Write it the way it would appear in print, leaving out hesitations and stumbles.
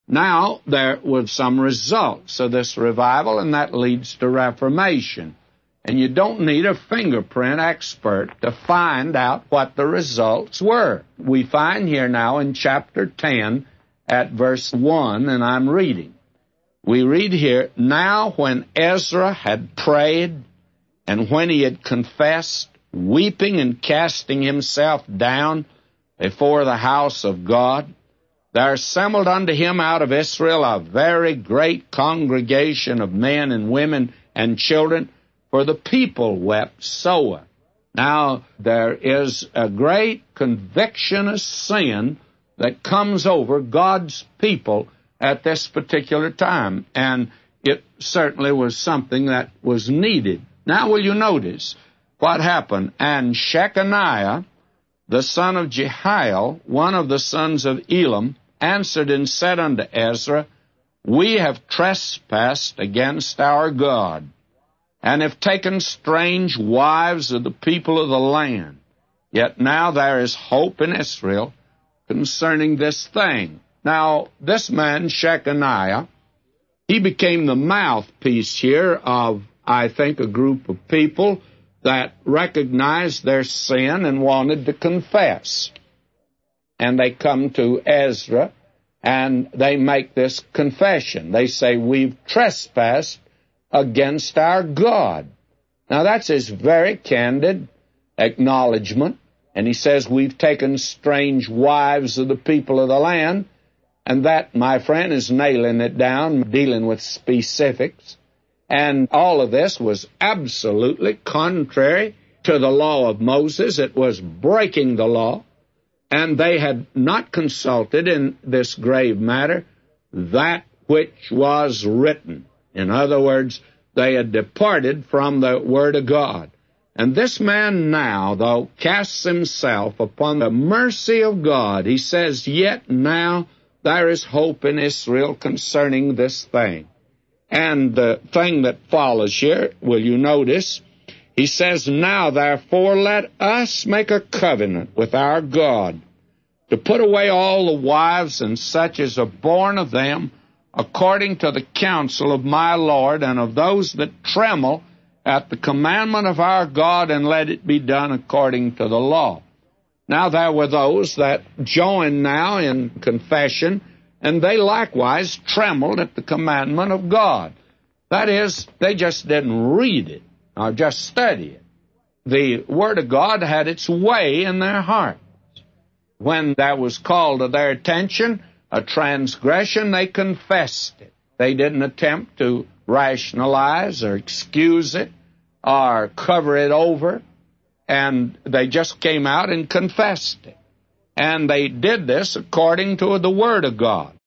Now, there was some results of this revival, and that leads to Reformation. And you don't need a fingerprint expert to find out what the results were. We find here now in chapter 10 at verse 1, and I'm reading. We read here, "Now when Ezra had prayed, and when he had confessed, weeping and casting himself down before the house of God, there assembled unto him out of Israel a very great congregation of men and women and children, for the people wept sore." Now, there is a great conviction of sin that comes over God's people at this particular time, and it certainly was something that was needed. Now, will you notice what happened? "And Shechaniah, the son of Jehiel, one of the sons of Elam, answered and said unto Ezra, We have trespassed against our God, and have taken strange wives of the people of the land. Yet now there is hope in Israel concerning this thing." Now, this man, Shechaniah, he became the mouthpiece here of, I think, a group of people that recognized their sin and wanted to confess. And they come to Ezra, and they make this confession. They say, "We've trespassed against our God." Now, that's his very candid acknowledgement. And he says, "We've taken strange wives of the people of the land." And that, my friend, is nailing it down, dealing with specifics. And all of this was absolutely contrary to the law of Moses. It was breaking the law. And they had not consulted in this grave matter that which was written. In other words, they had departed from the Word of God. And this man now, though, casts himself upon the mercy of God. He says, "Yet now there is hope in Israel concerning this thing." And the thing that follows here, will you notice? He says, "Now therefore let us make a covenant with our God, to put away all the wives and such as are born of them, according to the counsel of my Lord, and of those that tremble at the commandment of our God, and let it be done according to the law." Now there were those that joined now in confession, and they likewise trembled at the commandment of God. That is, they just didn't read it or just study it. The Word of God had its way in their hearts. When that was called to their attention, a transgression, they confessed it. They didn't attempt to rationalize or excuse it or cover it over, and they just came out and confessed it. And they did this according to the Word of God.